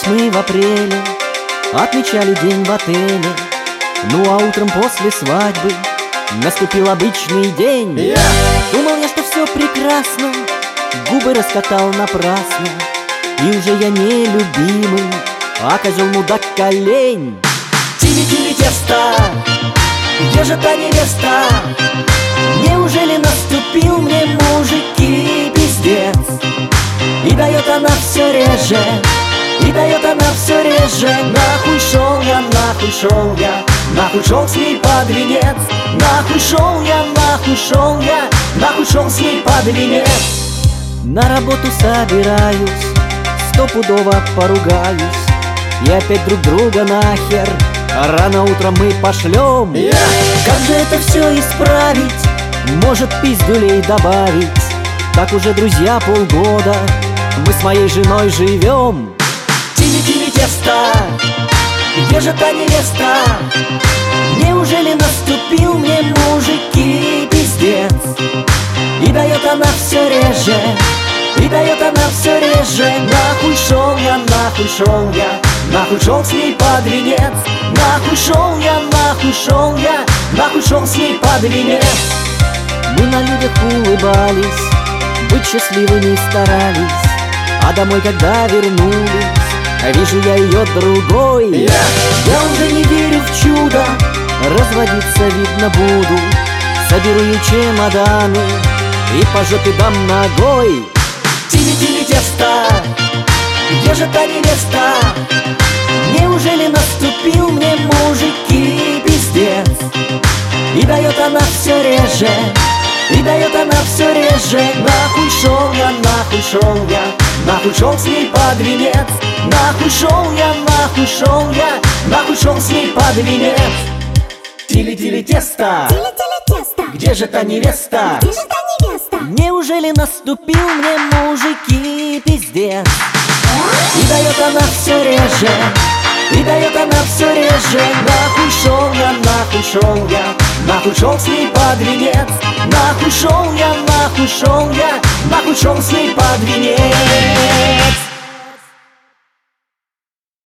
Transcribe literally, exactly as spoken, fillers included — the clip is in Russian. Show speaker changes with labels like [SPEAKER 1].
[SPEAKER 1] мы в апреле отмечали день в отеле. Ну а утром после свадьбы наступил обычный день. yeah. Думал я, что все прекрасно, губы раскатал напрасно, и уже я не любимый, а козел мудак колень. Тили-тили тесто, где же та невеста? Неужели наступил мне, мужики, пиздец? И дает она все реже, и дает она все реже. Нахуй шел я, нахуй шел я, нахуй шел с ней под венец. Нахуй шел я, нахуй шел я, нахуй шел с ней под венец. На работу собираюсь, стопудово поругаюсь, и опять друг друга нахер рано утром мы пошлем. yeah. Как же это все исправить? Может, пиздюлей добавить? Так уже, друзья, полгода мы с моей женой живем. Тили-тили тесто, где же та невеста? Неужели наступил мне, мужики, пиздец? И дает она все реже, и дает она все реже. Нахуй шел я, нахуй шел я, нахуй шел с ней под венец. Нахуй шел я, нахуй шел я, нахуй шел с ней под венец. Мы на людях улыбались, быть счастливыми старались, а домой когда вернулись, вижу я ее другой. yeah. Я уже не верю в чудо, разводиться видно буду. Соберу ей чемоданы и по жопе дам ногой. Тили-тили тесто, где же та невеста? Неужели наступил мне, мужики, пиздец? И дает она все реже, и дает она все реже. Нахуй шел я, нахуй шел я, нахуй шел с ней под венец. Нахуй шел я, нахуй шел я, нахуй шел с ней под венец. Тили-тили тесто,
[SPEAKER 2] Тили-тили тесто,
[SPEAKER 1] где же та невеста?
[SPEAKER 2] где же та невеста?
[SPEAKER 1] Неужели наступил мне, мужики, пиздец? И дает она все реже, и дает она все реже. Нахуй шел я, нахуй шел я, нахуй шел с ней под венец. Нахуй шел я, нахуй шел я, нахуй шел с ней под венец.